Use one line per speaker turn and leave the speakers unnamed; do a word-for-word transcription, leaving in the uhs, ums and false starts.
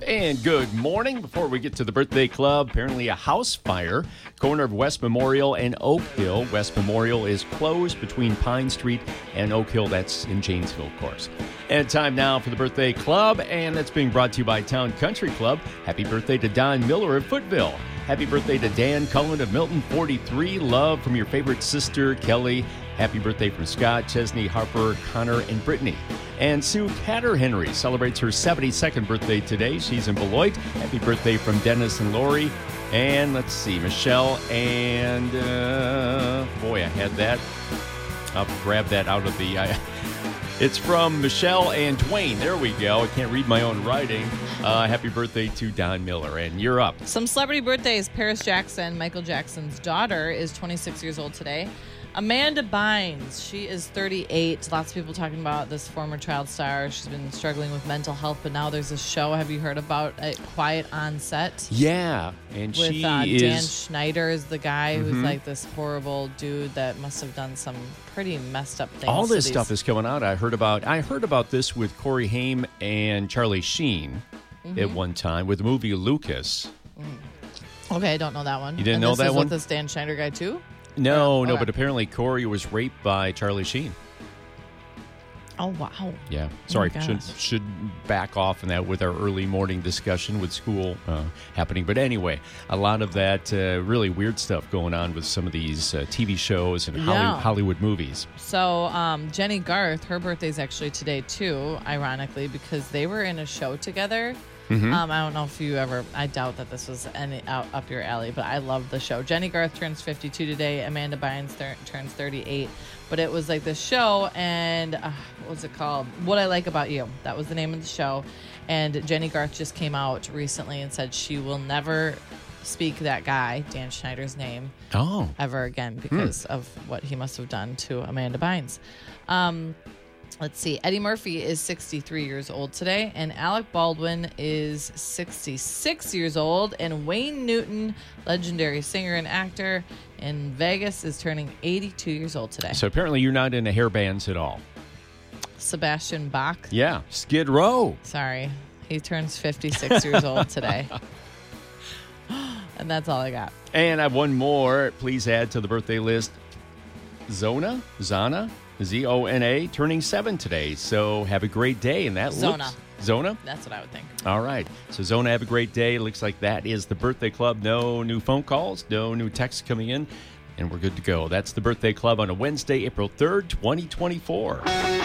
And good morning. Before we get to the birthday club, apparently a house fire, corner of West Memorial and Oak Hill. West Memorial is closed between Pine Street and Oak Hill. That's in Janesville, of course. And time now for the birthday club, and that's being brought to you by Town Country Club. Happy birthday to Don Miller of Footville. Happy birthday to Dan Cullen of Milton, forty-three. Love from your favorite sister, Kelly. Happy birthday from Scott, Chesney, Harper, Connor, and Brittany. And Sue Catter-Henry celebrates her seventy-second birthday today. She's in Beloit. Happy birthday from Dennis and Lori. And let's see, Michelle and, uh, boy, I had that. I'll grab that out of the... I, it's from Michelle and Dwayne. There we go. I can't read my own writing. Uh, happy birthday to Don Miller. And you're up.
Some celebrity birthdays. Paris Jackson, Michael Jackson's daughter, is twenty-six years old today. Amanda Bynes, she is thirty-eight. Lots of people talking about this former child star. She's been struggling with mental health, but now there's a show. Have you heard about it? Quiet on Set?
Yeah, and
with,
she
uh,
is...
Dan Schneider is the guy
mm-hmm.
who's like this horrible dude that must have done some pretty messed up things.
All this
these...
stuff is coming out. I heard about I heard about this with Corey Haim and Charlie Sheen mm-hmm. at one time with the movie Lucas.
Mm. Okay, I don't know that one.
You didn't
and
know
this
that
is
one?
With this Dan Schneider guy too?
No, no,
okay.
but apparently Corey was raped by Charlie Sheen.
Oh, wow.
Yeah. Sorry,
oh
should should back off on that with our early morning discussion with school uh, happening. But anyway, a lot of that uh, really weird stuff going on with some of these uh, T V shows and Holly-
yeah.
Hollywood movies.
So um, Jenny Garth, her birthday's actually today too, ironically, because they were in a show together. Mm-hmm. Um, I don't know if you ever, I doubt that this was any out up your alley, but I love the show. Jenny Garth turns fifty-two today. Amanda Bynes thir- turns thirty-eight. But it was like this show, and uh, what was it called? What I Like About You. That was the name of the show. And Jenny Garth just came out recently and said she will never speak that guy, Dan Schneider's name,
oh.
ever again because mm. of what he must have done to Amanda Bynes. Um, Let's see. Eddie Murphy is sixty-three years old today, and Alec Baldwin is sixty-six years old, and Wayne Newton, legendary singer and actor in Vegas, is turning eighty-two years old today.
So apparently you're not into hair bands at all.
Sebastian Bach.
Yeah, Skid Row.
Sorry. He turns fifty-six years old today. And that's all I got. And
I have one more. Please add to the birthday list. Zona? Zana? Z O N A, turning seven today. So have a great day. And that
Zona.
looks... Zona?
That's what I would think.
All right. So Zona, have a great day. Looks like that is the birthday club. No new phone calls, no new texts coming in, and we're good to go. That's the birthday club on a Wednesday, April third, twenty twenty-four.